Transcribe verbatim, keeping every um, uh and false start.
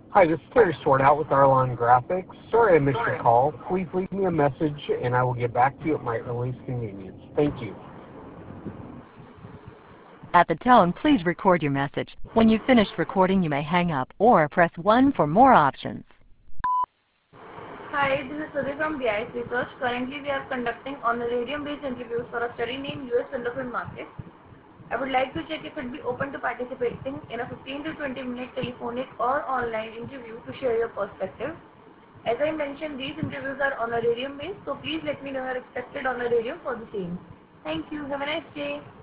Hi, this is Terry Swartout with Arlon Graphics. Sorry I missed your call. Please leave me a message and I will get back to you at my earliest convenience. Thank you. At the tone, please record your message. When you've finished recording, you may hang up or press one for more options. Hi, this is Sudhi from B I S Research. Currently, we are conducting honorarium-based interviews for a study named U S Wonderful Market. I would like to check if it be open to participating in a fifteen to twenty minute telephonic or online interview to share your perspective. As I mentioned, these interviews are honorarium-based, so please let me know your expected honorarium for the same. Thank you. Have a nice day.